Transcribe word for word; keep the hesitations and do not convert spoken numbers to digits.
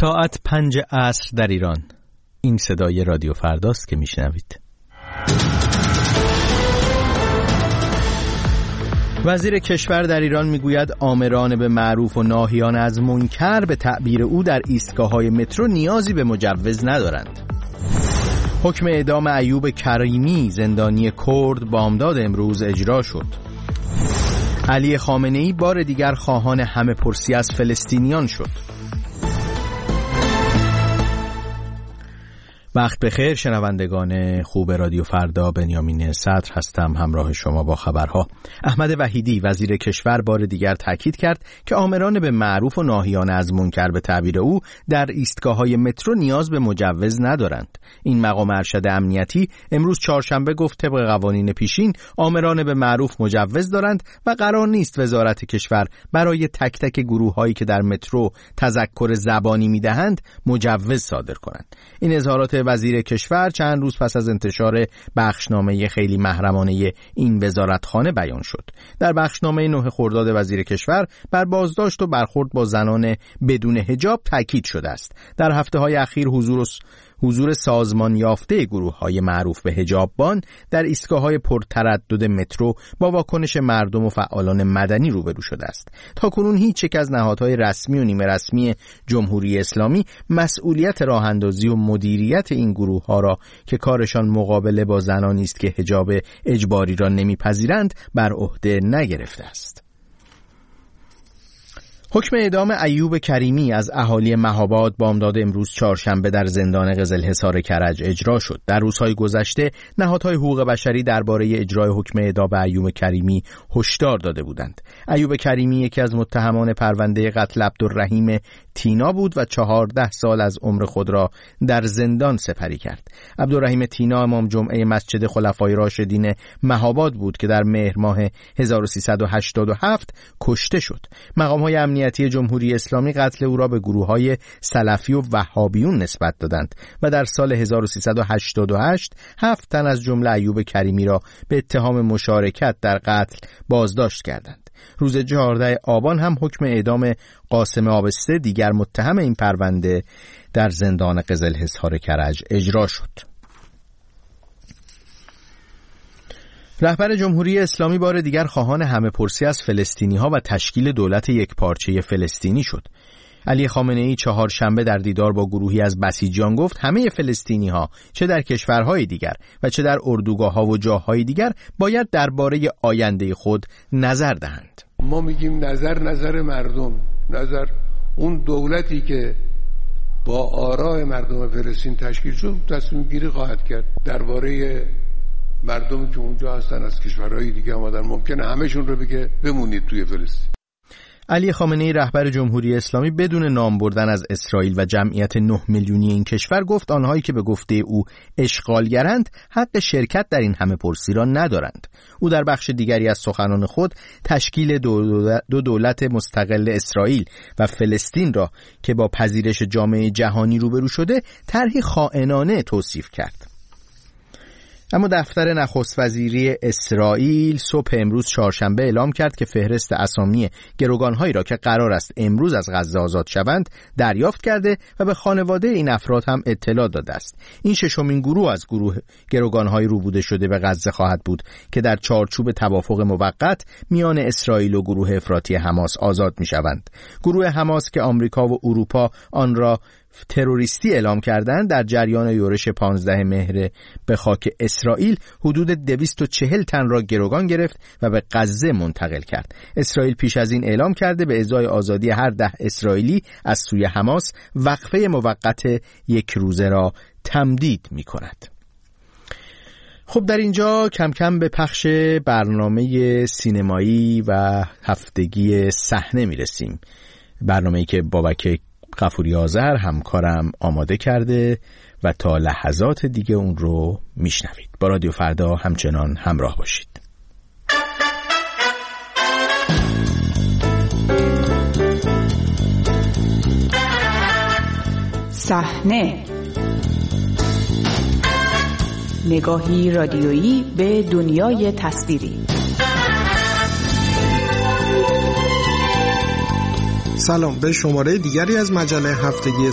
ساعت پنج عصر در ایران. این صدای رادیو فرداست که میشنوید. وزیر کشور در ایران میگوید آمران به معروف و ناهیان از منکر به تعبیر او در ایستگاه‌های مترو نیازی به مجوز ندارند. حکم اعدام ایوب کریمی زندانی کرد بامداد امروز اجرا شد. علی خامنه‌ای بار دیگر خواهان همه پرسی از فلسطینیان شد. وقت بخیر شنوندگان خوب رادیو فردا، بنیامین صدر هستم همراه شما با خبرها. احمد وحیدی وزیر کشور بار دیگر تاکید کرد که آمران به معروف و ناهیان از منکر به تعبیر او در ایستگاه‌های مترو نیاز به مجوز ندارند. این مقام ارشد امنیتی امروز چهارشنبه گفت طبق قوانین پیشین آمران به معروف مجوز دارند و قرار نیست وزارت کشور برای تک تک گروه‌هایی که در مترو تذکر زبانی می‌دهند مجوز صادر کنند. این اظهارات وزیر کشور چند روز پس از انتشار بخشنامه خیلی محرمانه این وزارتخانه بیان شد. در بخشنامه نه خرداد وزیر کشور بر بازداشت و برخورد با زنان بدون حجاب تاکید شده است. در هفته‌های اخیر حضور حضور سازمان یافته گروه‌های معروف به حجاببان در ایستگاه‌های پرتردد مترو با واکنش مردم و فعالان مدنی روبرو شده است. تاکنون هیچ یک از نهادهای رسمی و نیمه رسمی جمهوری اسلامی مسئولیت راه‌اندازی و مدیریت این گروه‌ها را که کارشان مقابله با زنانی است که حجاب اجباری را نمی‌پذیرند بر عهده نگرفته است. حکم اعدام ایوب کریمی از اهالی مهاباد بامداد امروز چهارشنبه در زندان قزلحصار کرج اجرا شد. در روزهای گذشته نهادهای حقوق بشری درباره اجرای حکم اعدام به ایوب کریمی هشدار داده بودند. ایوب کریمی یکی از متهمان پرونده قتل عبدالرحیم تینا بود و چهارده سال از عمر خود را در زندان سپری کرد. عبدالرحیم تینا امام جمعه مسجد خلفای راشدین مهاباد بود که در مهر ماه هزار و سیصد و هشتاد و هفت کشته شد. مقام‌های امنیتی جمهوری اسلامی قتل او را به گروه‌های سلفی و وهابیون نسبت دادند و در سال هزار و سیصد و هشتاد و هشت هفت تن از جمله ایوب کریمی را به اتهام مشارکت در قتل بازداشت کردند. روز چهاردهم آبان هم حکم اعدام قاسم آبسته دیگر متهم این پرونده در زندان قزلحصار کرج اجرا شد. رهبر جمهوری اسلامی بار دیگر خواهان همه پرسی از فلسطینی‌ها و تشکیل دولت یکپارچه فلسطینی شد. علی خامنه‌ای چهارشنبه در دیدار با گروهی از بسیجیان گفت همه فلسطینی‌ها چه در کشورهای دیگر و چه در اردوگاه‌ها و جاهای دیگر باید درباره آینده خود نظر دهند. ما میگیم نظر نظر مردم، نظر اون دولتی که با آراء مردم فلسطین تشکیل شد تصمیم گیری خواهد کرد درباره مردمی که اونجا هستن از کشورهای دیگه آمدن. ممکنه همه‌شون رو بگه بمونید توی فلسطین. علی خامنه‌ای رهبر جمهوری اسلامی بدون نام بردن از اسرائیل و جمعیت نه میلیونی این کشور گفت آنهایی که به گفته او اشغالگرند حق شرکت در این همه پرسی را ندارند. او در بخش دیگری از سخنان خود تشکیل دو دولت مستقل اسرائیل و فلسطین را که با پذیرش جامعه جهانی روبرو شده طرحی خائنانه توصیف کرد. اما دفتر نخست وزیری اسرائیل صبح امروز چهارشنبه اعلام کرد که فهرست اسامی گروگان‌هایی را که قرار است امروز از غزه آزاد شوند دریافت کرده و به خانواده این افراد هم اطلاع داده است. این ششمین گروه از گروه گروگان‌های روبوده شده به غزه خواهد بود که در چارچوب توافق موقت میان اسرائیل و گروه افراطی حماس آزاد می‌شوند. گروه حماس که آمریکا و اروپا آن را تروریستی اعلام کردند در جریان یورش پانزدهم مهر به خاک اسرائیل حدود دویست و چهل تن را گروگان گرفت و به غزه منتقل کرد. اسرائیل پیش از این اعلام کرده به ازای آزادی هر ده اسرائیلی از سوی حماس وقفه موقت یک روزه را تمدید می کند. خب در اینجا کم کم به پخش برنامه سینمایی و هفتگی صحنه می رسیم. برنامه‌ای که بابک غفوری آذر همکارم آماده کرده و تا لحظات دیگه اون رو میشنوید. با رادیو فردا همچنان همراه باشید. صحنه، نگاهی رادیویی به دنیای تصویری. سلام، به شماره دیگری از مجله هفتگی